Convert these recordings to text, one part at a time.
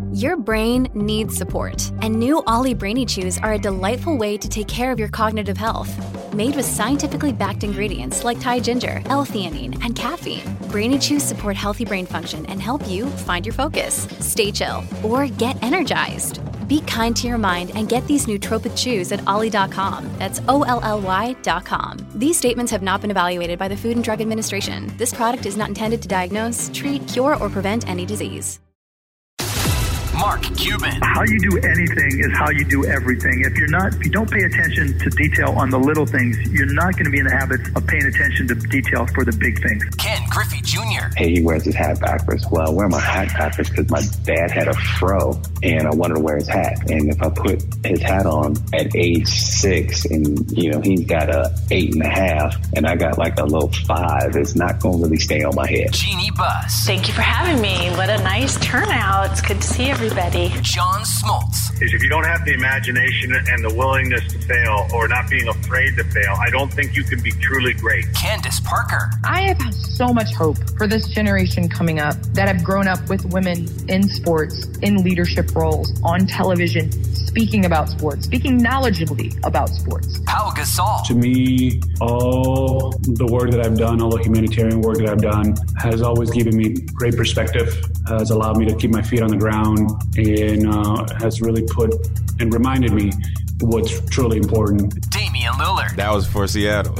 Your brain needs support, and new Ollie Brainy Chews are a delightful way to take care of your cognitive health. Made with scientifically backed ingredients like Thai ginger, L-theanine, and caffeine, Brainy Chews support healthy brain function and help you find your focus, stay chill, or get energized. Be kind to your mind and get these nootropic chews at ollie.com. That's OLLY.com. These statements have not been evaluated by the Food and Drug Administration. This product is not intended to diagnose, treat, cure, or prevent any disease. Mark Cuban. How you do anything is how you do everything. If you don't pay attention to detail on the little things, you're not going to be in the habit of paying attention to detail for the big things. Ken Griffey Jr. Hey, he wears his hat backwards. Well, I wear my hat backwards because my dad had a fro and I wanted to wear his hat. And if I put his hat on at age 6 and, he's got a 8.5 and I got like a low 5, it's not going to really stay on my head. Jeannie Buss. Thank you for having me. What a nice turnout. It's good to see everybody. John Smoltz. Is if you don't have the imagination and the willingness to fail or not being afraid to fail, I don't think you can be truly great. Candace Parker. I have so much hope for this generation coming up that have grown up with women in sports, in leadership roles, on television, speaking about sports, speaking knowledgeably about sports. Pau Gasol. To me, all the work that I've done, all the humanitarian work that I've done has always given me great perspective, has allowed me to keep my feet on the ground, and has really put and reminded me what's truly important. Damian Lillard. That was for Seattle.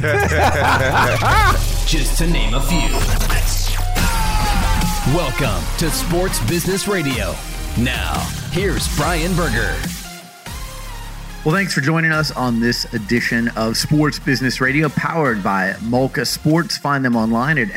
Just to name a few. Welcome to Sports Business Radio. Now, here's Brian Berger. Well, thanks for joining us on this edition of Sports Business Radio, powered by Malka Sports. Find them online at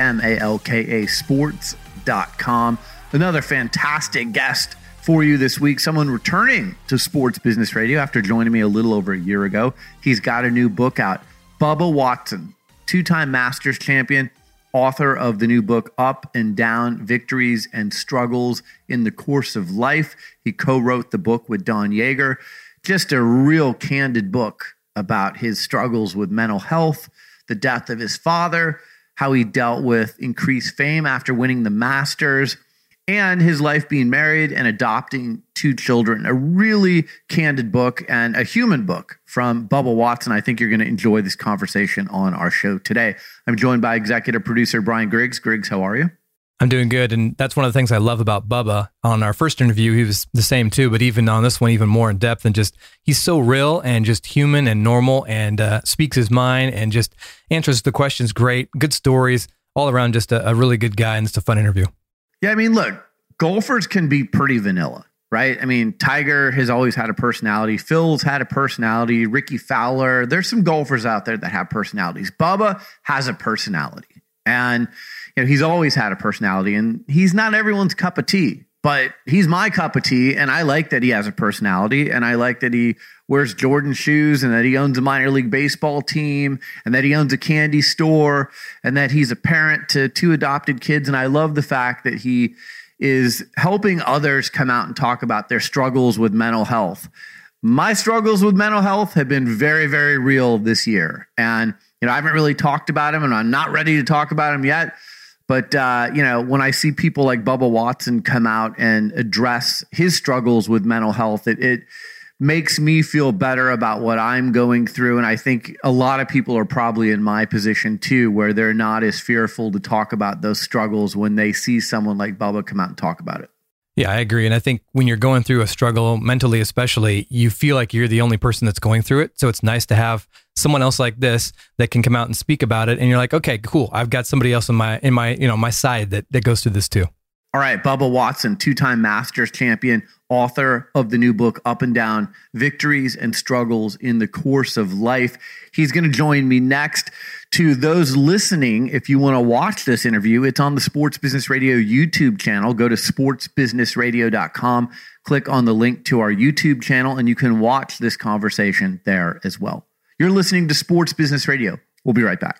malkasports.com. Another fantastic guest for you this week, someone returning to Sports Business Radio after joining me a little over a year ago. He's got a new book out. Bubba Watson, two-time Masters champion, author of the new book, Up and Down, Victories and Struggles in the Course of Life. He co-wrote the book with Don Yeager. Just a real candid book about his struggles with mental health, the death of his father, how he dealt with increased fame after winning the Masters, and his life being married and adopting 2 children. A really candid book and a human book from Bubba Watson. I think you're going to enjoy this conversation on our show today. I'm joined by executive producer Brian Griggs. Griggs, how are you? I'm doing good. And that's one of the things I love about Bubba. On our first interview, he was the same too, but even on this one, even more in depth, and just, he's so real and just human and normal, and speaks his mind and just answers the questions great, good stories, all around just a really good guy. And it's a fun interview. Yeah, I mean, look, golfers can be pretty vanilla, right? I mean, Tiger has always had a personality. Phil's had a personality. Ricky Fowler. There's some golfers out there that have personalities. Bubba has a personality. And he's always had a personality. And he's not everyone's cup of tea, but he's my cup of tea. And I like that he has a personality. And I like that he wears Jordan shoes, and that he owns a minor league baseball team, and that he owns a candy store, and that he's a parent to 2 adopted kids. And I love the fact that he is helping others come out and talk about their struggles with mental health. My struggles with mental health have been very, very real this year. And, I haven't really talked about them, and I'm not ready to talk about them yet. But, when I see people like Bubba Watson come out and address his struggles with mental health, it makes me feel better about what I'm going through. And I think a lot of people are probably in my position too, where they're not as fearful to talk about those struggles when they see someone like Bubba come out and talk about it. Yeah, I agree. And I think when you're going through a struggle, mentally especially, you feel like you're the only person that's going through it. So it's nice to have someone else like this that can come out and speak about it. And you're like, okay, cool. I've got somebody else in my my side that goes through this too. All right, Bubba Watson, 2-time Masters champion, author of the new book, Up and Down, Victories and Struggles in the Course of Life. He's going to join me next. To those listening, if you want to watch this interview, it's on the Sports Business Radio YouTube channel. Go to sportsbusinessradio.com, click on the link to our YouTube channel, and you can watch this conversation there as well. You're listening to Sports Business Radio. We'll be right back.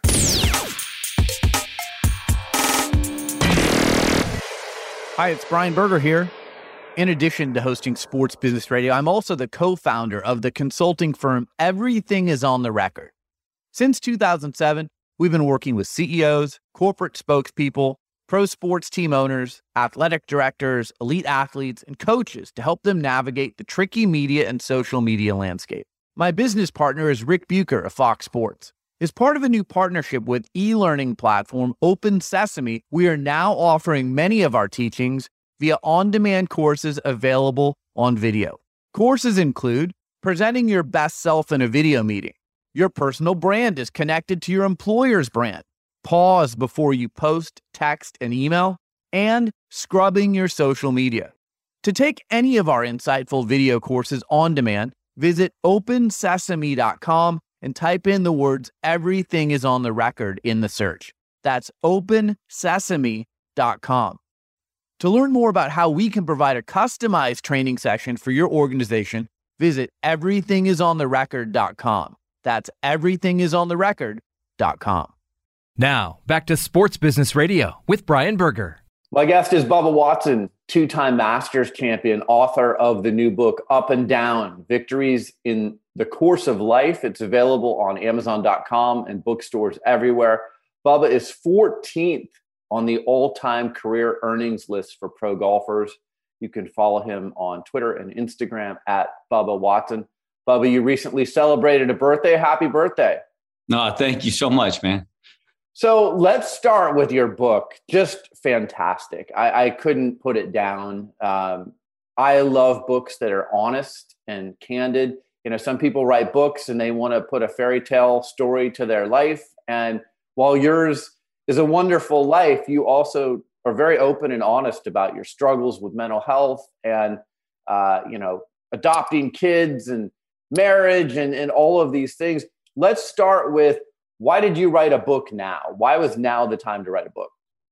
Hi, it's Brian Berger here. In addition to hosting Sports Business Radio, I'm also the co-founder of the consulting firm Everything is on the Record. Since 2007, we've been working with CEOs, corporate spokespeople, pro sports team owners, athletic directors, elite athletes, and coaches to help them navigate the tricky media and social media landscape. My business partner is Rick Bucher of Fox Sports. As part of a new partnership with e-learning platform Open Sesame, we are now offering many of our teachings via on-demand courses available on video. Courses include presenting your best self in a video meeting, your personal brand is connected to your employer's brand, pause before you post, text, and email, and scrubbing your social media. To take any of our insightful video courses on demand, visit opensesame.com and type in the words "everything is on the record" in the search. That's opensesame.com. To learn more about how we can provide a customized training session for your organization, visit everythingisontherecord.com. That's everythingisontherecord.com. Now, back to Sports Business Radio with Brian Berger. My guest is Bubba Watson, two-time Masters champion, author of the new book, Up and Down, Victories in the Course of Life. It's available on Amazon.com and bookstores everywhere. Bubba is 14th on the all-time career earnings list for pro golfers. You can follow him on Twitter and Instagram at Bubba Watson. Bubba, you recently celebrated a birthday. Happy birthday. No, thank you so much, man. So let's start with your book. Just fantastic. I couldn't put it down. I love books that are honest and candid. You know, some people write books and they want to put a fairy tale story to their life. And while yours is a wonderful life, you also are very open and honest about your struggles with mental health and, adopting kids and marriage and all of these things. Let's start with, why did you write a book now? Why was now the time to write a book?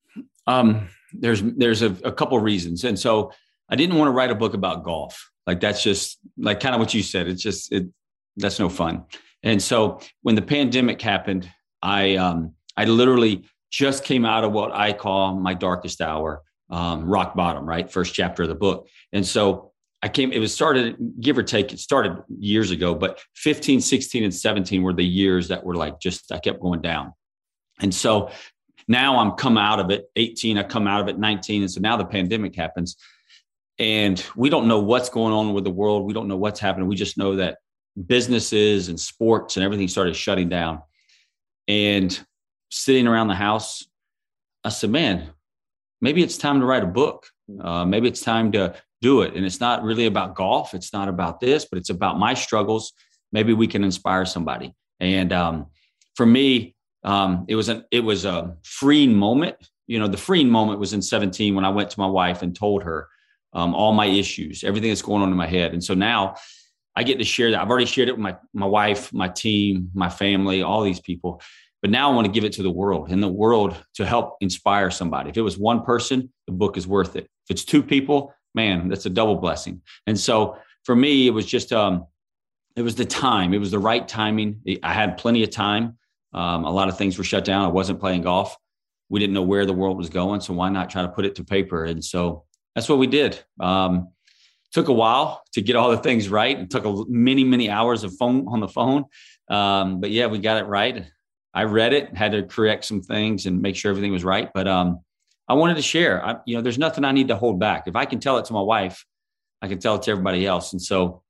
There's a couple of reasons. And so I didn't want to write a book about golf. Like, that's just like kind of what you said. That's no fun. And so when the pandemic happened, I literally just came out of what I call my darkest hour, rock bottom, right? First chapter of the book. And so it started, give or take, it started years ago, but 15, 16, and 17 were the years that were like, I kept going down. And so now I'm come out of it, 18, I come out of it, 19. And so now the pandemic happens and we don't know what's going on with the world. We don't know what's happening. We just know that businesses and sports and everything started shutting down. And sitting around the house, I said, man, maybe it's time to write a book. Maybe it's time to do it. And it's not really about golf. It's not about this, but it's about my struggles. Maybe we can inspire somebody. And for me, it was a freeing moment. You know, the freeing moment was in 17 when I went to my wife and told her all my issues, everything that's going on in my head. And so now I get to share that. I've already shared it with my wife, my team, my family, all these people. But now I want to give it to the world, and the world to help inspire somebody. If it was one person, the book is worth it. If it's two people, man, that's a double blessing. And so for me, it was just, it was the time. It was the right timing. I had plenty of time. A lot of things were shut down. I wasn't playing golf. We didn't know where the world was going. So why not try to put it to paper? And so that's what we did. Took a while to get all the things right. It took many, many hours on the phone. But yeah, we got it right. I read it, had to correct some things and make sure everything was right. But I wanted to share. There's nothing I need to hold back. If I can tell it to my wife, I can tell it to everybody else. And so,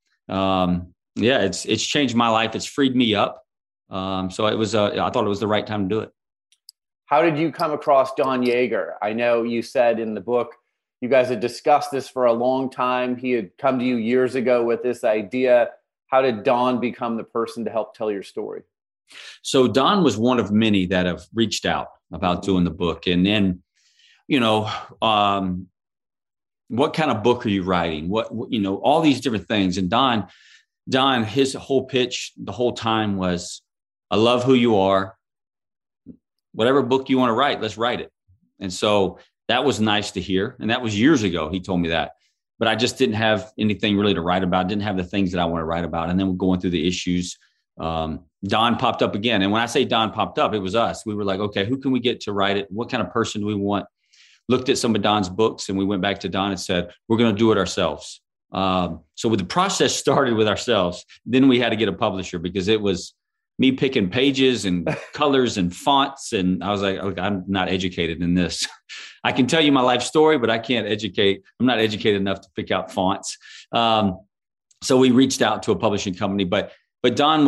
it's changed my life. It's freed me up. So it was. I thought it was the right time to do it. How did you come across Don Yeager? I know you said in the book you guys had discussed this for a long time. He had come to you years ago with this idea. How did Don become the person to help tell your story? So Don was one of many that have reached out about doing the book. And then, what kind of book are you writing? All these different things. And Don, his whole pitch the whole time was, I love who you are. Whatever book you want to write, let's write it. And so that was nice to hear. And that was years ago. He told me that, but I just didn't have anything really to write about. Didn't have the things that I want to write about. And then we're going through the issues. Don popped up again. And when I say Don popped up, it was us. We were like, okay, who can we get to write it? What kind of person do we want? Looked at some of Don's books and we went back to Don and said, we're going to do it ourselves. So with the process started with ourselves, then we had to get a publisher because it was me picking pages and colors and fonts. And I was like, look, I'm not educated in this. I can tell you my life story, but I can't educate. I'm not educated enough to pick out fonts. So we reached out to a publishing company, but Don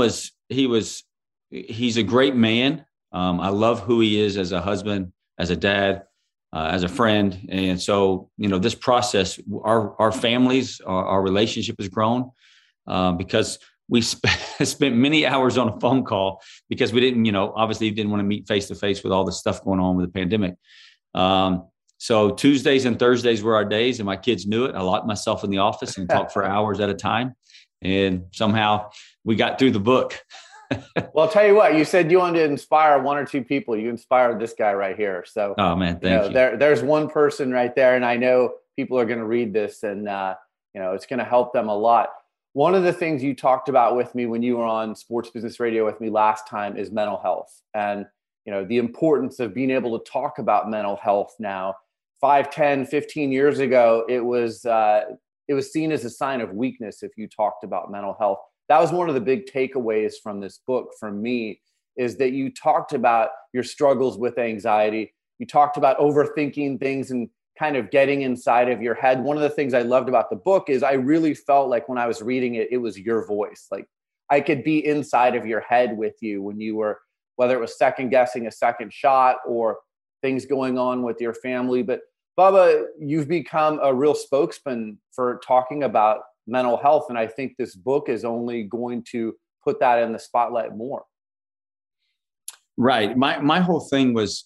he's a great man. I love who he is as a husband, as a dad, as a friend. And so, this process, our families, our relationship has grown because we spent many hours on a phone call because we didn't, obviously didn't want to meet face to face with all the stuff going on with the pandemic. So Tuesdays and Thursdays were our days, and my kids knew it. I locked myself in the office and talked for hours at a time. And somehow we got through the book. Well, I'll tell you what, you said you wanted to inspire one or two people. You inspired this guy right here. So, oh man, thank you. There's one person right there. And I know people are going to read this and, it's going to help them a lot. One of the things you talked about with me when you were on Sports Business Radio with me last time is mental health and, the importance of being able to talk about mental health now. 5, 10, 15 years ago, it was seen as a sign of weakness if you talked about mental health. That was one of the big takeaways from this book from me, is that you talked about your struggles with anxiety. You talked about overthinking things and kind of getting inside of your head. One of the things I loved about the book is I really felt like when I was reading it, it was your voice. Like I could be inside of your head with you when you were, whether it was second guessing a second shot or things going on with your family. But Bubba, you've become a real spokesman for talking about mental health. And I think this book is only going to put that in the spotlight more. Right. My whole thing was,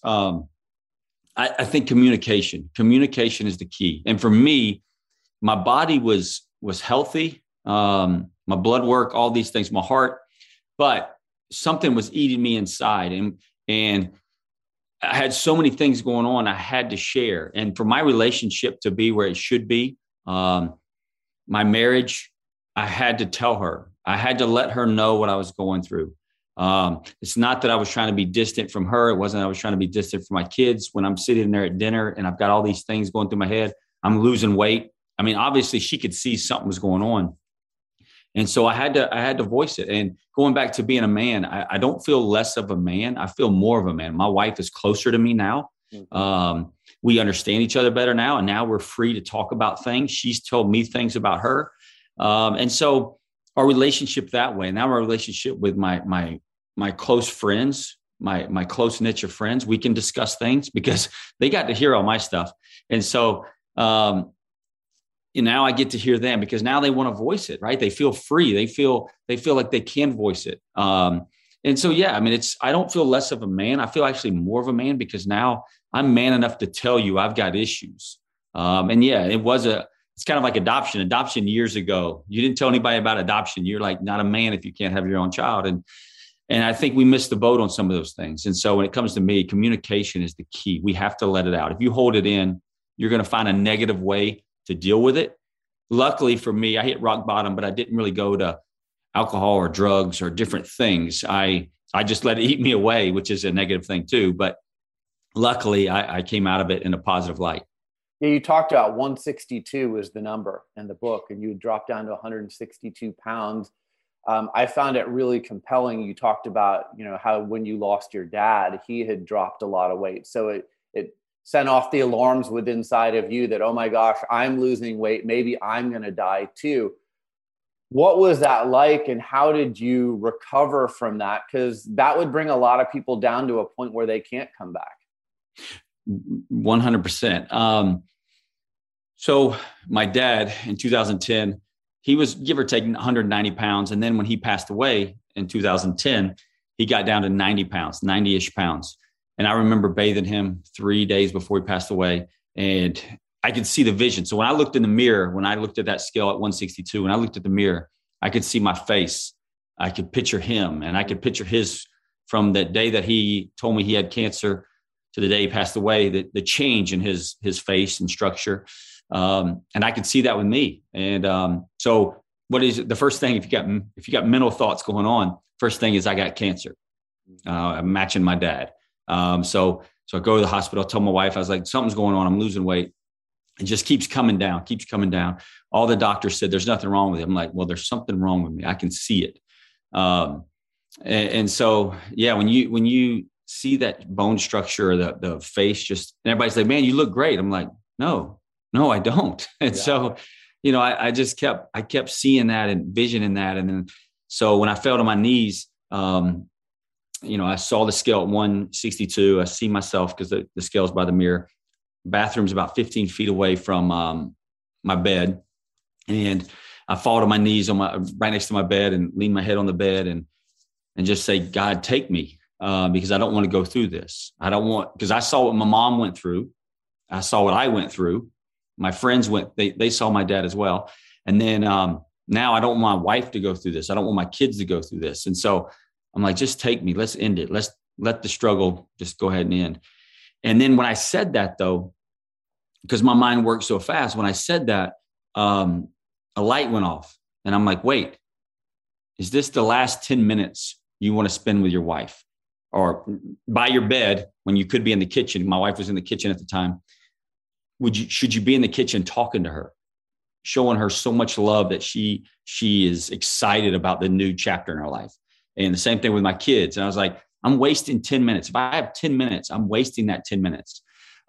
I think communication is the key. And for me, my body was healthy. My blood work, all these things, my heart, but something was eating me inside. And I had so many things going on I had to share. And for my relationship to be where it should be, my marriage, I had to tell her. I had to let her know what I was going through. It's not that I was trying to be distant from her. It wasn't I was trying to be distant from my kids. When I'm sitting there at dinner and I've got all these things going through my head, I'm losing weight. I mean, obviously she could see something was going on. And so I had to voice it. And going back to being a man, I don't feel less of a man. I feel more of a man. My wife is closer to me now. Mm-hmm. We understand each other better now. And now we're free to talk about things. She's told me things about her. And so our relationship that way, now our relationship with my close friends, my close niche of friends, we can discuss things because they got to hear all my stuff. And so, now I get to hear them because now they want to voice it, right? They feel free. They feel like they can voice it. And so, yeah, I mean, I don't feel less of a man. I feel actually more of a man because now I'm man enough to tell you I've got issues. And yeah, it's kind of like adoption. Adoption years ago, you didn't tell anybody about adoption. You're like not a man if you can't have your own child. And I think we missed the boat on some of those things. And so when it comes to me, communication is the key. We have to let it out. If you hold it in, you're going to find a negative way to deal with it. Luckily for me, I hit rock bottom, but I didn't really go to alcohol or drugs or different things. I just let it eat me away, which is a negative thing too. But luckily I came out of it in a positive light. Yeah, you talked about 162 was the number in the book, and you dropped down to 162 pounds. I found it really compelling. You talked about, how when you lost your dad, he had dropped a lot of weight. So it sent off the alarms within inside of you that, oh my gosh, I'm losing weight. Maybe I'm going to die too. What was that like? And how did you recover from that? Because that would bring a lot of people down to a point where they can't come back. 100%. So my dad in 2010, he was give or take 190 pounds. And then when he passed away in 2010, he got down to 90 pounds, 90-ish pounds. And I remember bathing him 3 days before he passed away. And I could see the vision. So when I looked in the mirror, when I looked at that scale at 162, when I looked at the mirror, I could see my face. I could picture him, and I could picture his, from that day that he told me he had cancer to the day he passed away, the change in his face and structure. And I could see that with me. And so what is the first thing, if you got mental thoughts going on, first thing is I got cancer, matching my dad. So I go to the hospital, tell my wife, I was like, something's going on. I'm losing weight. It just keeps coming down. All the doctors said, there's nothing wrong with it. I'm like, well, there's something wrong with me. I can see it. And so, yeah, when you see that bone structure, or the face, just, and everybody's like, man, you look great. I'm like, no, I don't. And so, I kept seeing that and visioning that. And then, so when I fell to my knees, I saw the scale at 162. I see myself, because the scale's by the mirror. Bathroom's about 15 feet away from my bed. And I fall to my knees right next to my bed and lean my head on the bed and just say, God, take me, because I don't want to go through this. Because I saw what my mom went through. I saw what I went through. My friends they saw my dad as well. And then now I don't want my wife to go through this. I don't want my kids to go through this. And so I'm like, just take me. Let's end it. Let's let the struggle just go ahead and end. And then when I said that, though, because my mind works so fast, when I said that, a light went off. And I'm like, wait, is this the last 10 minutes you want to spend with your wife, or by your bed when you could be in the kitchen? My wife was in the kitchen at the time. Should you be in the kitchen talking to her, showing her so much love that she is excited about the new chapter in her life? And the same thing with my kids. And I was like, I'm wasting 10 minutes. If I have 10 minutes, I'm wasting that 10 minutes.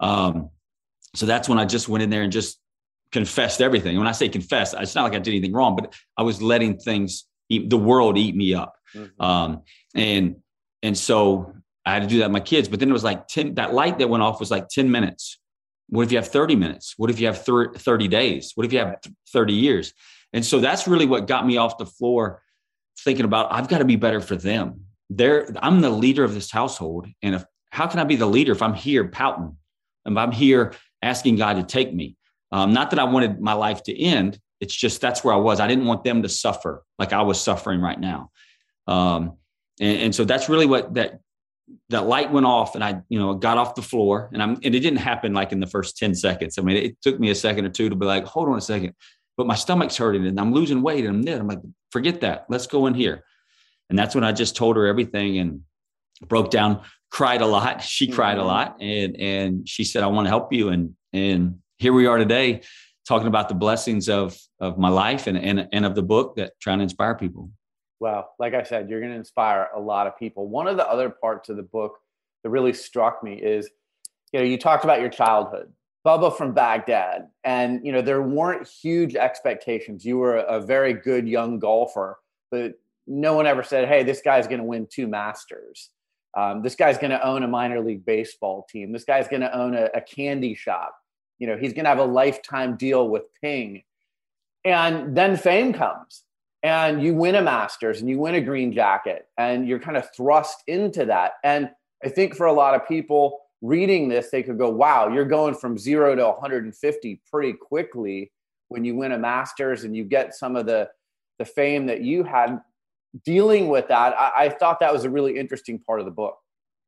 So that's when I just went in there and just confessed everything. And when I say confess, it's not like I did anything wrong, but I was letting the world eat me up. Mm-hmm. And so I had to do that with my kids. But then it was like that light that went off was like 10 minutes. What if you have 30 minutes? What if you have 30 days? What if you have 30 years? And so that's really what got me off the floor, thinking about, I've got to be better for them. I'm the leader of this household. And how can I be the leader if I'm here pouting, if I'm here asking God to take me? Not that I wanted my life to end. It's just, that's where I was. I didn't want them to suffer like I was suffering right now. And so that's really what that light went off, and I, got off the floor, and it didn't happen like in the first 10 seconds. I mean, it took me a second or two to be like, hold on a second, but my stomach's hurting and I'm losing weight and I'm like, forget that. Let's go in here. And that's when I just told her everything and broke down, cried a lot. She cried a lot, and she said, I want to help you. And here we are today talking about the blessings of my life and of the book, that trying to inspire people. Well, like I said, you're going to inspire a lot of people. One of the other parts of the book that really struck me is, you talked about your childhood, Bubba from Baghdad, and, there weren't huge expectations. You were a very good young golfer, but no one ever said, hey, this guy's going to win 2 Masters. This guy's going to own a minor league baseball team. This guy's going to own a candy shop. He's going to have a lifetime deal with Ping. And then fame comes. And you win a Masters and you win a green jacket, and you're kind of thrust into that. And I think for a lot of people reading this, they could go, wow, you're going from 0 to 150 pretty quickly when you win a Masters and you get some of the fame that you had dealing with that. I thought that was a really interesting part of the book.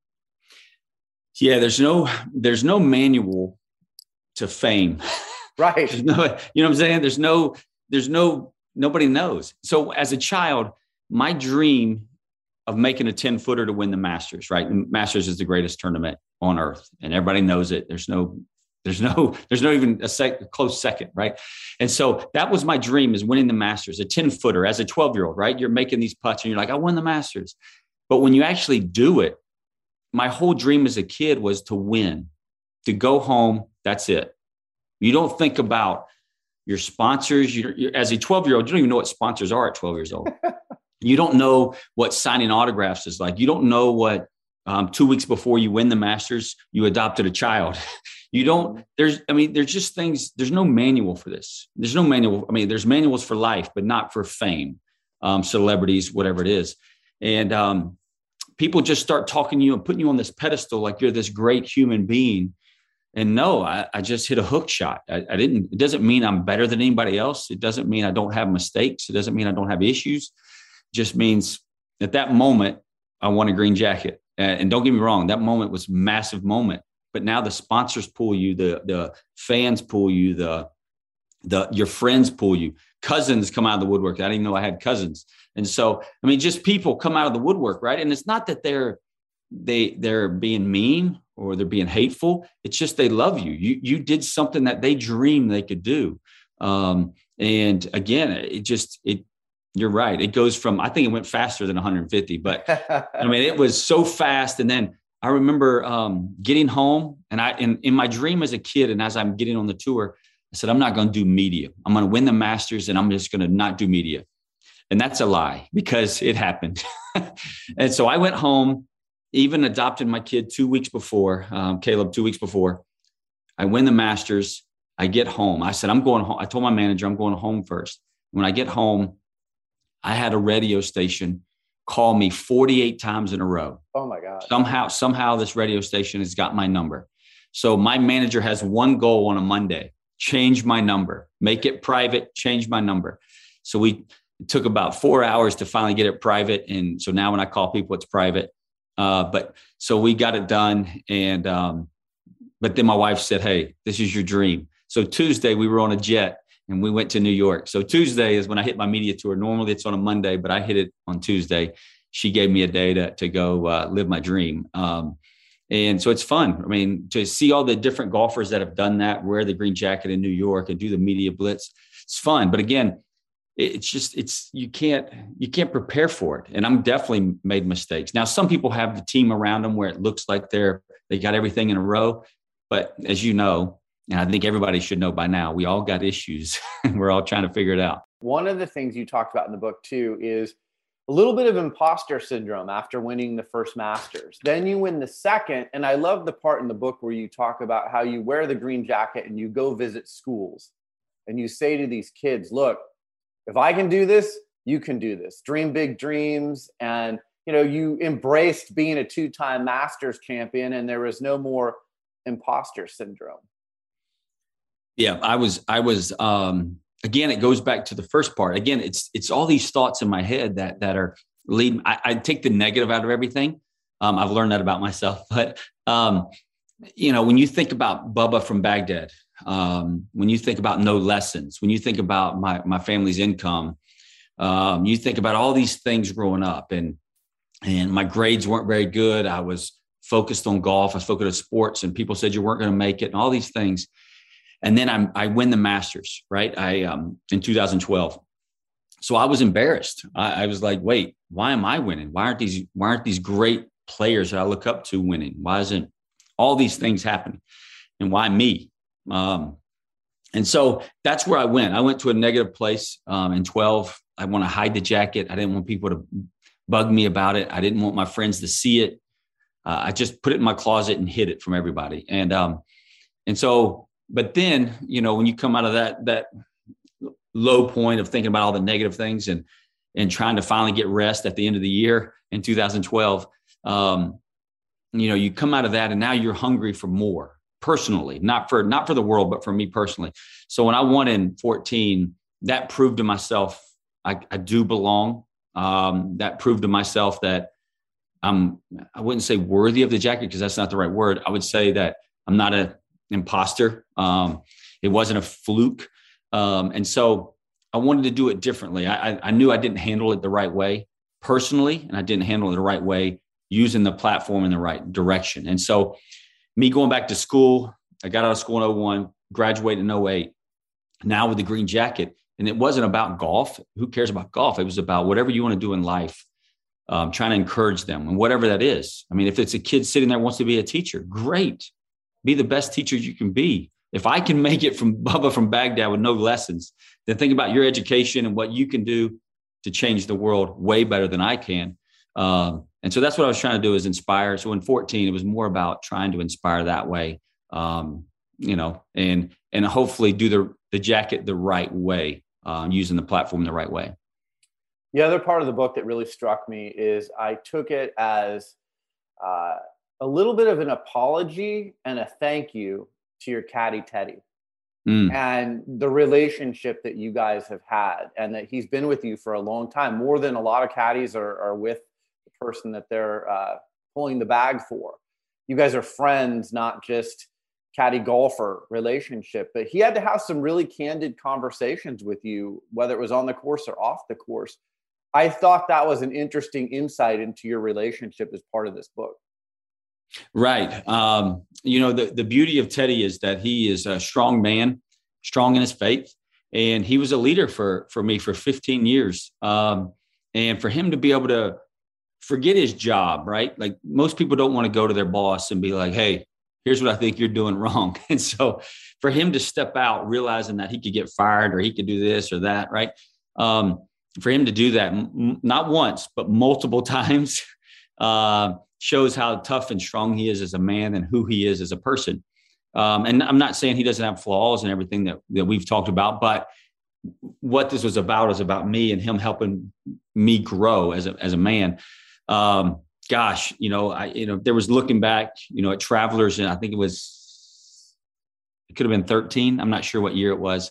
Yeah, there's no manual to fame. Right. You know what I'm saying? Nobody knows. So as a child, my dream of making a 10-footer to win the Masters, right? The Masters is the greatest tournament on earth, and everybody knows it. There's no even a close second, right? And so that was my dream, is winning the Masters, a 10-footer as a 12-year-old, right? You're making these putts and you're like, I won the Masters. But when you actually do it, my whole dream as a kid was to win, to go home. That's it. You don't think about your sponsors. You're, as a 12-year-old, you don't even know what sponsors are at 12 years old. You don't know what signing autographs is like. You don't know what 2 weeks before you win the Masters, you adopted a child. You don't, there's just things, there's no manual for this. There's no manual. I mean, there's manuals for life, but not for fame, celebrities, whatever it is. And people just start talking to you and putting you on this pedestal like you're this great human being. And no, I just hit a hook shot. It doesn't mean I'm better than anybody else. It doesn't mean I don't have mistakes. It doesn't mean I don't have issues. It just means at that moment, I won a green jacket. And don't get me wrong, that moment was a massive moment. But now the sponsors pull you, the fans pull you, your friends pull you. Cousins come out of the woodwork. I didn't even know I had cousins. And so, I mean, just people come out of the woodwork, right? And it's not that they're being mean or they're being hateful. It's just they love you. You did something that they dreamed they could do. And again, you're right. It goes from, I think it went faster than 150, but I mean, it was so fast. And then I remember getting home, and in my dream as a kid, and as I'm getting on the tour, I said, I'm not going to do media. I'm going to win the Masters, and I'm just going to not do media. And that's a lie, because it happened. And so I went home, even adopted my kid 2 weeks before, Caleb, 2 weeks before. I win the Masters. I get home. I said, I'm going home. I told my manager, I'm going home first. When I get home, I had a radio station call me 48 times in a row. Oh my God. Somehow this radio station has got my number. So my manager has one goal on a Monday: change my number, make it private, change my number. So it took about 4 hours to finally get it private. And so now when I call people, it's private. But so we got it done. And, but then my wife said, hey, this is your dream. So Tuesday we were on a jet and we went to New York. So Tuesday is when I hit my media tour. Normally it's on a Monday, but I hit it on Tuesday. She gave me a day to go live my dream. And so it's fun. I mean, to see all the different golfers that have done that, wear the green jacket in New York and do the media blitz, it's fun. But again, you can't prepare for it. And I'm definitely made mistakes. Now, some people have the team around them where it looks like they got everything in a row. But as you know, and I think everybody should know by now, we all got issues and we're all trying to figure it out. One of the things you talked about in the book too is a little bit of imposter syndrome after winning the first Masters. Then you win the second. And I love the part in the book where you talk about how you wear the green jacket and you go visit schools and you say to these kids, look, if I can do this, you can do this. Dream big dreams. And, you embraced being a 2-time Masters champion, and there was no more imposter syndrome. Yeah, I was, again, it goes back to the first part. Again, it's all these thoughts in my head that are leading. I take the negative out of everything. I've learned that about myself, but, when you think about Bubba from Baghdad, when you think about no lessons, when you think about my family's income, you think about all these things growing up, and my grades weren't very good. I was focused on golf. I was focused on sports, and people said you weren't going to make it and all these things. And then I win the Masters, right? In 2012. So I was embarrassed. I was like, wait, why am I winning? Why aren't these great players that I look up to winning? Why isn't all these things happening? And why me? And so that's where I went. I went to a negative place in 12. I want to hide the jacket. I didn't want people to bug me about it. I didn't want my friends to see it. I just put it in my closet and hid it from everybody. And so, but then, when you come out of that low point of thinking about all the negative things and trying to finally get rest at the end of the year in 2012, you come out of that and now you're hungry for more personally, not for the world, but for me personally. So when I won in 14, that proved to myself, I do belong. That proved to myself that I wouldn't say worthy of the jacket, because that's not the right word. I would say that I'm not an imposter. It wasn't a fluke. And so I wanted to do it differently. I knew I didn't handle it the right way personally, and I didn't handle it the right way using the platform in the right direction. And so me going back to school, I got out of school in 01, graduated in 08, now with the green jacket. And it wasn't about golf. Who cares about golf? It was about whatever you want to do in life, trying to encourage them, and whatever that is. I mean, if it's a kid sitting there who wants to be a teacher, great. Be the best teacher you can be. If I can make it from Bubba from Baghdad with no lessons, then think about your education and what you can do to change the world way better than I can. And so that's what I was trying to do, is inspire. So in 14, it was more about trying to inspire that way, and hopefully do the jacket the right way, using the platform the right way. The other part of the book that really struck me is I took it as a little bit of an apology and a thank you to your caddy, Teddy, and the relationship that you guys have had, and that he's been with you for a long time, more than a lot of caddies are with the person that they're pulling the bag for. You guys are friends, not just caddy golfer relationship, but he had to have some really candid conversations with you, whether it was on the course or off the course. I thought that was an interesting insight into your relationship as part of this book. Right. The beauty of Teddy is that he is a strong man, strong in his faith. And he was a leader for me for 15 years. And for him to be able to forget his job, right? Like most people don't want to go to their boss and be like, hey, here's what I think you're doing wrong. And so for him to step out, realizing that he could get fired or he could do this or that, right? For him to do that, not once, but multiple times, shows how tough and strong he is as a man and who he is as a person. And I'm not saying he doesn't have flaws and everything that we've talked about, but what this was about is about me and him helping me grow as a man. Gosh, there was looking back, at Travelers, and I think it could have been 13. I'm not sure what year it was.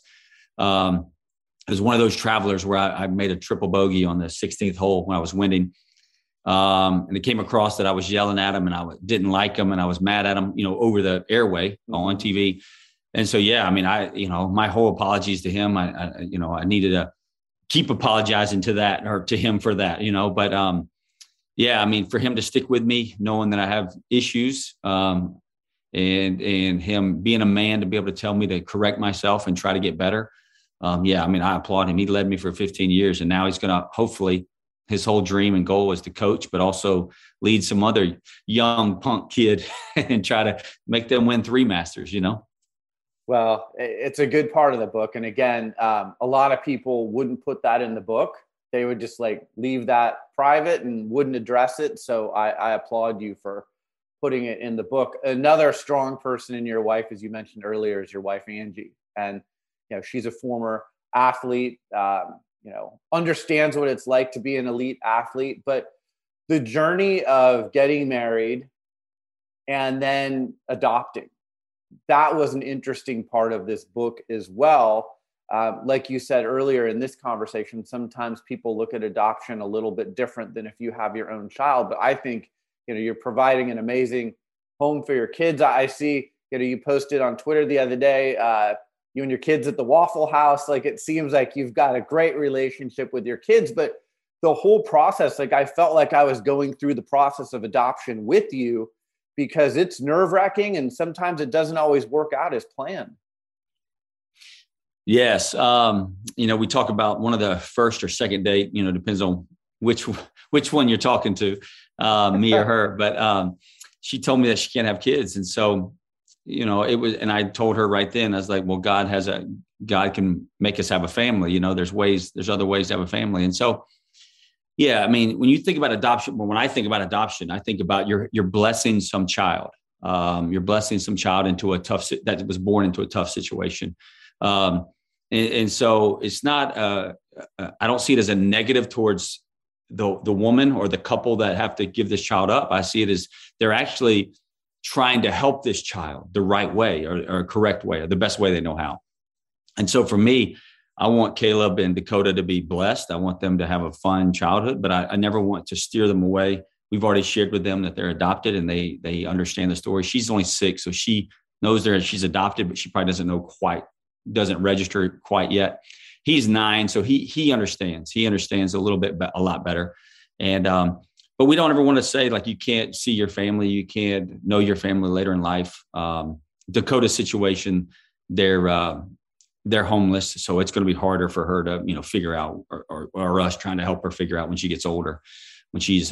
It was one of those Travelers where I made a triple bogey on the 16th hole when I was winning. And it came across that I was yelling at him and I didn't like him and I was mad at him, over the airway on TV. And so, yeah, I mean, my whole apologies to him. I needed to keep apologizing to that or to him for that, but, yeah, I mean, for him to stick with me, knowing that I have issues, and him being a man to be able to tell me to correct myself and try to get better. Yeah, I mean, I applaud him. He led me for 15 years and now he's going to hopefully, his whole dream and goal is to coach, but also lead some other young punk kid and try to make them win 3 Masters, Well, it's a good part of the book. And again, a lot of people wouldn't put that in the book. They would just leave that private and wouldn't address it. So I applaud you for putting it in the book. Another strong person in your wife, as you mentioned earlier, is your wife, Angie. And, she's a former athlete, understands what it's like to be an elite athlete, but the journey of getting married and then adopting, that was an interesting part of this book as well. Like you said earlier in this conversation, sometimes people look at adoption a little bit different than if you have your own child. But I think, you're providing an amazing home for your kids. I see, you posted on Twitter the other day, you and your kids at the Waffle House. It seems like you've got a great relationship with your kids, but the whole process, I felt like I was going through the process of adoption with you because it's nerve-wracking and sometimes it doesn't always work out as planned. Yes. We talk about one of the first or second date, depends on which one you're talking to, me or her, but she told me that she can't have kids. And so, it was, and I told her right then, I was like, well, God can make us have a family. There's other ways to have a family. And so, yeah, I mean, when you think about adoption, when I think about adoption, I think about you're blessing some child. You're blessing some child that was born into a tough situation. And so it's not, I don't see it as a negative towards the woman or the couple that have to give this child up. I see it as they're actually trying to help this child the right way or correct way or the best way they know how. And so for me, I want Caleb and Dakota to be blessed. I want them to have a fun childhood, but I never want to steer them away. We've already shared with them that they're adopted and they understand the story. She's only 6, so she knows she's adopted, but she probably doesn't register quite yet. He's 9. So he understands. He understands a lot better. And, but we don't ever want to say you can't see your family. You can't know your family later in life. Dakota's situation, they're homeless. So it's going to be harder for her to, figure out or us trying to help her figure out when she gets older, when she's,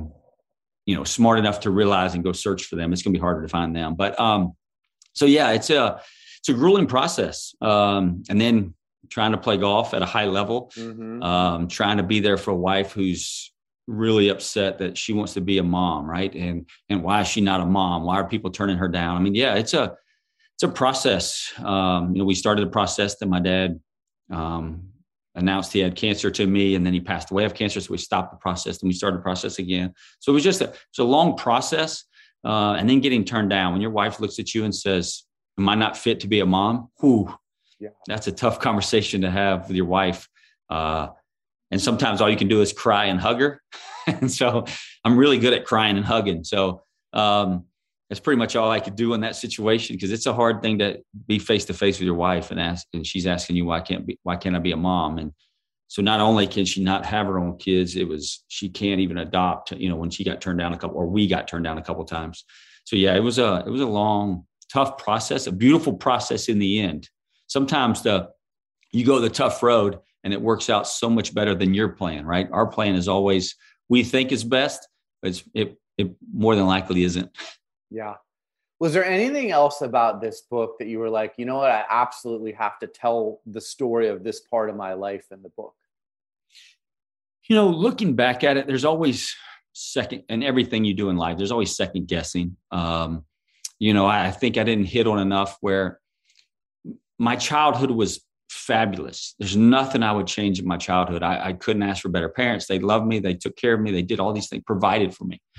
smart enough to realize and go search for them. It's going to be harder to find them. But, so yeah, it's a grueling process. And then trying to play golf at a high level, trying to be there for a wife who's really upset that she wants to be a mom. Right. And why is she not a mom? Why are people turning her down? I mean, yeah, it's a process. We started the process that my dad, announced he had cancer to me and then he passed away of cancer. So we stopped the process and we started the process again. So it was just it's a long process. And then getting turned down when your wife looks at you and says, am I not fit to be a mom? Whew, yeah. That's a tough conversation to have with your wife. And sometimes all you can do is cry and hug her. And so I'm really good at crying and hugging. So that's pretty much all I could do in that situation because it's a hard thing to be face to face with your wife and she's asking you, why can't I be a mom? And so not only can she not have her own kids, she can't even adopt, when she got turned down we got turned down a couple of times. So yeah, it was a long, tough process, a beautiful process in the end. Sometimes the you go the tough road and it works out so much better than your plan, right? Our plan is always, we think is best, but it more than likely isn't. Yeah. Was there anything else about this book that you were like, you know what, I absolutely have to tell the story of this part of my life in the book? Looking back at it, there's always second, and everything you do in life, there's always second guessing. I think I didn't hit on enough where my childhood was fabulous. There's nothing I would change in my childhood. I couldn't ask for better parents. They loved me. They took care of me. They did all these things, provided for me.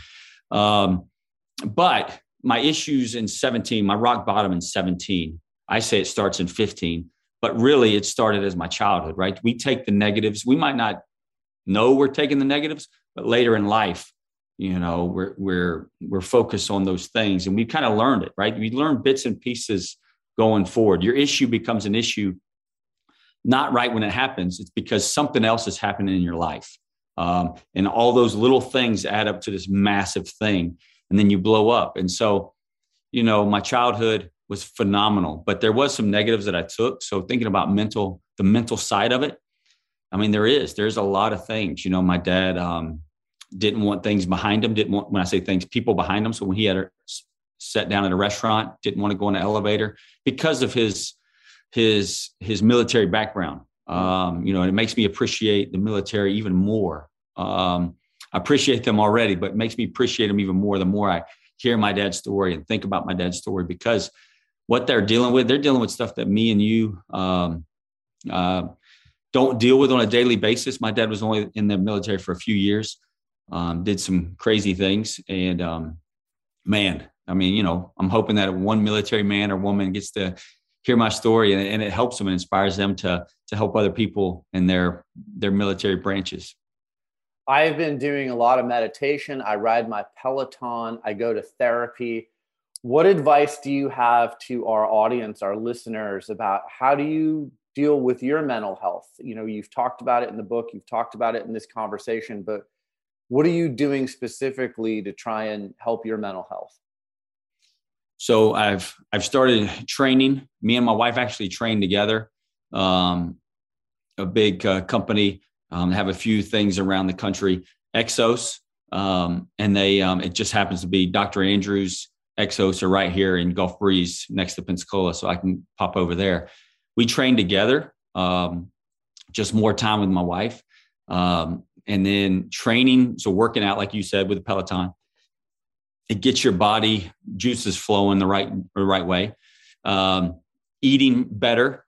But my issues in 17, my rock bottom in 17, I say it starts in 15, but really it started as my childhood, right? We take the negatives. We might not know we're taking the negatives, but later in life, we're focused on those things, and we kind of learned it, right? We learn bits and pieces going forward. Your issue becomes an issue not right when it happens. It's because something else is happening in your life. And all those little things add up to this massive thing. And then you blow up. And so, my childhood was phenomenal, but there was some negatives that I took. So thinking about the mental side of it, there's a lot of things. My dad didn't want things behind him. When I say things, people behind him. So when he had sat down at a restaurant, didn't want to go in an elevator because of his military background. And it makes me appreciate the military even more. I appreciate them already, but it makes me appreciate them even more the more I hear my dad's story and think about my dad's story, because what they're dealing with stuff that me and you don't deal with on a daily basis. My dad was only in the military for a few years, did some crazy things. And I'm hoping that one military man or woman gets to hear my story and it helps them and inspires them to help other people in their military branches. I've been doing a lot of meditation. I ride my Peloton. I go to therapy. What advice do you have to our audience, our listeners, about how do you deal with your mental health? You've talked about it in the book, you've talked about it in this conversation, but what are you doing specifically to try and help your mental health? So I've started training. Me and my wife actually train together. A big company. Have a few things around the country, Exos, and they it just happens to be Dr. Andrews. Exos are right here in Gulf Breeze next to Pensacola, so I can pop over there. We train together, just more time with my wife, and then training. So working out, like you said, with the Peloton, it gets your body juices flowing the right way. Eating better,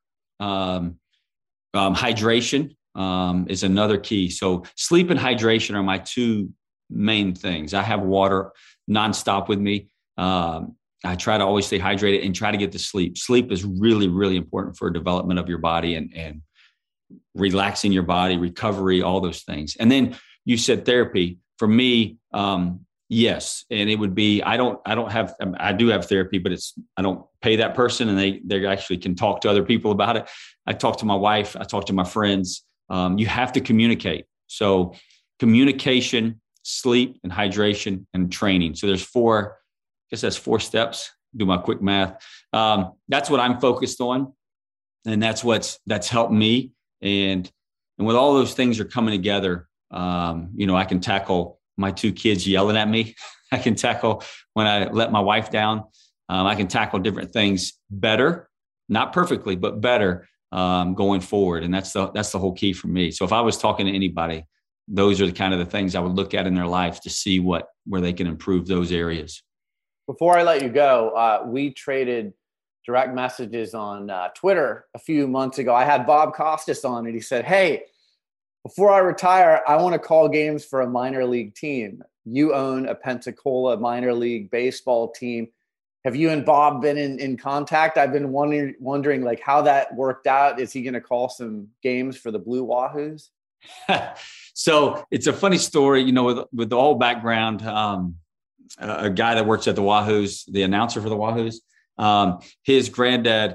hydration. Is another key. So sleep and hydration are my two main things. I have water nonstop with me. I try to always stay hydrated and try to get to sleep. Sleep is really, really important for development of your body and relaxing your body, recovery, all those things. And then you said therapy. For me, yes. And it would be, I do have therapy, but I don't pay that person, and they actually can talk to other people about it. I talk to my wife. I talk to my friends. You have to communicate. So communication, sleep, and hydration, and training. So there's that's 4 steps. Do my quick math. That's what I'm focused on. And that's helped me. And with all those things are coming together, I can tackle my 2 kids yelling at me. I can tackle when I let my wife down. I can tackle different things better, not perfectly, but better. Going forward. And that's the whole key for me. So if I was talking to anybody, those are the kind of the things I would look at in their life to see where they can improve those areas. Before I let you go, we traded direct messages on Twitter a few months ago. I had Bob Costas on, and he said, "Hey, before I retire, I want to call games for a minor league team. You own a Pensacola minor league baseball team. Have you and Bob been in contact? I've been wondering like how that worked out. Is he going to call some games for the Blue Wahoos?" So it's a funny story, with the whole background. A guy that works at the Wahoos, the announcer for the Wahoos, his granddad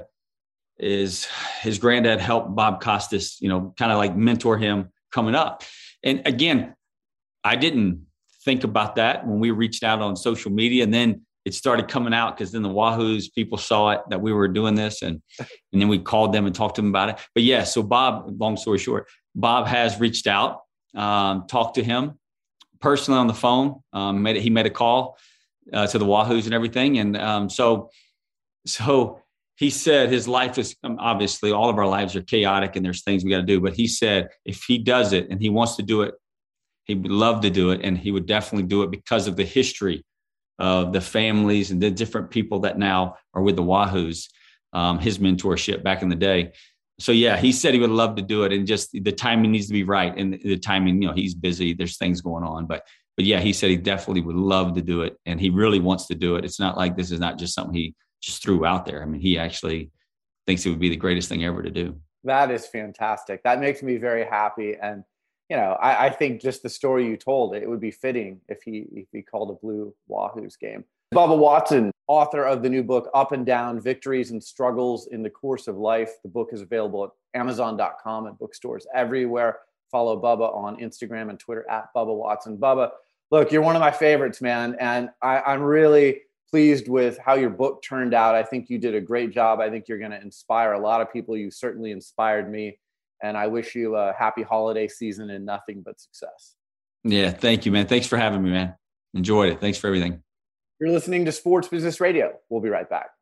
helped Bob Costas, kind of like mentor him coming up. And again, I didn't think about that when we reached out on social media. And then it started coming out because then the Wahoos people saw it that we were doing this, and then we called them and talked to them about it. But yeah, so Bob, long story short, Bob has reached out, talked to him personally on the phone. He made a call to the Wahoos and everything, and so he said his life is obviously all of our lives are chaotic and there's things we got to do. But he said if he does it and he wants to do it, he would love to do it, and he would definitely do it because of the history of the families and the different people that now are with the Wahoos, his mentorship back in the day. So yeah, he said he would love to do it, and just the timing needs to be right. And the timing, he's busy, there's things going on, but yeah, he said he definitely would love to do it, and he really wants to do it. It's not like this is not just something he just threw out there. I mean, he actually thinks it would be the greatest thing ever to do. That is fantastic. That makes me very happy. And I think just the story you told, it would be fitting if he called a Blue Wahoos game. Bubba Watson, author of the new book, Up and Down, Victories and Struggles in the Course of Life. The book is available at Amazon.com and bookstores everywhere. Follow Bubba on Instagram and Twitter at Bubba Watson. Bubba, look, you're one of my favorites, man. And I'm really pleased with how your book turned out. I think you did a great job. I think you're going to inspire a lot of people. You certainly inspired me. And I wish you a happy holiday season and nothing but success. Yeah, thank you, man. Thanks for having me, man. Enjoyed it. Thanks for everything. You're listening to Sports Business Radio. We'll be right back.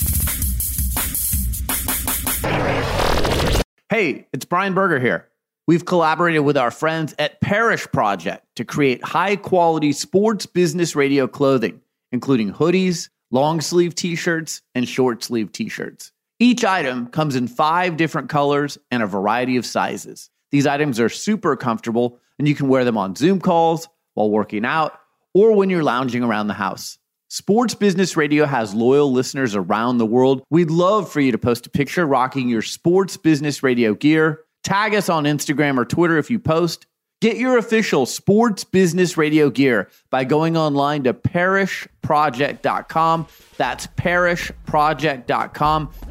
Hey, it's Brian Berger here. We've collaborated with our friends at Parrish Project to create high-quality sports business radio clothing, including hoodies, long-sleeve T-shirts, and short-sleeve T-shirts. Each item comes in 5 different colors and a variety of sizes. These items are super comfortable, and you can wear them on Zoom calls, while working out, or when you're lounging around the house. Sports Business Radio has loyal listeners around the world. We'd love for you to post a picture rocking your Sports Business Radio gear. Tag us on Instagram or Twitter if you post. Get your official Sports Business Radio gear by going online to parrishproject.com. That's parrishproject.com,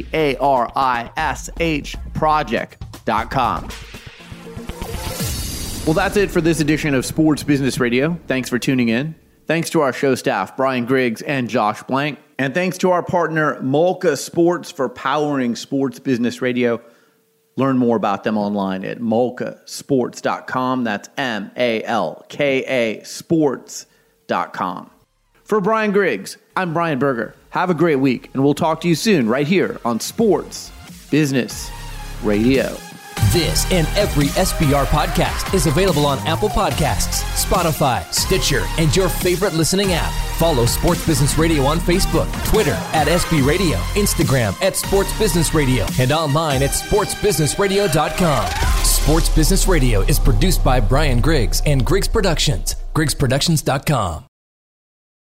Parish project.com. Well, that's it for this edition of Sports Business Radio. Thanks for tuning in. Thanks to our show staff, Brian Griggs and Josh Blank. And thanks to our partner, Malka Sports, for powering Sports Business Radio. Learn more about them online at malkasports.com. That's MALKA sports.com. For Brian Griggs, I'm Brian Berger. Have a great week, and we'll talk to you soon right here on Sports Business Radio. This and every SBR podcast is available on Apple Podcasts, Spotify, Stitcher, and your favorite listening app. Follow Sports Business Radio on Facebook, Twitter at SB Radio, Instagram at Sports Business Radio, and online at sportsbusinessradio.com. Sports Business Radio is produced by Brian Griggs and Griggs Productions, griggsproductions.com.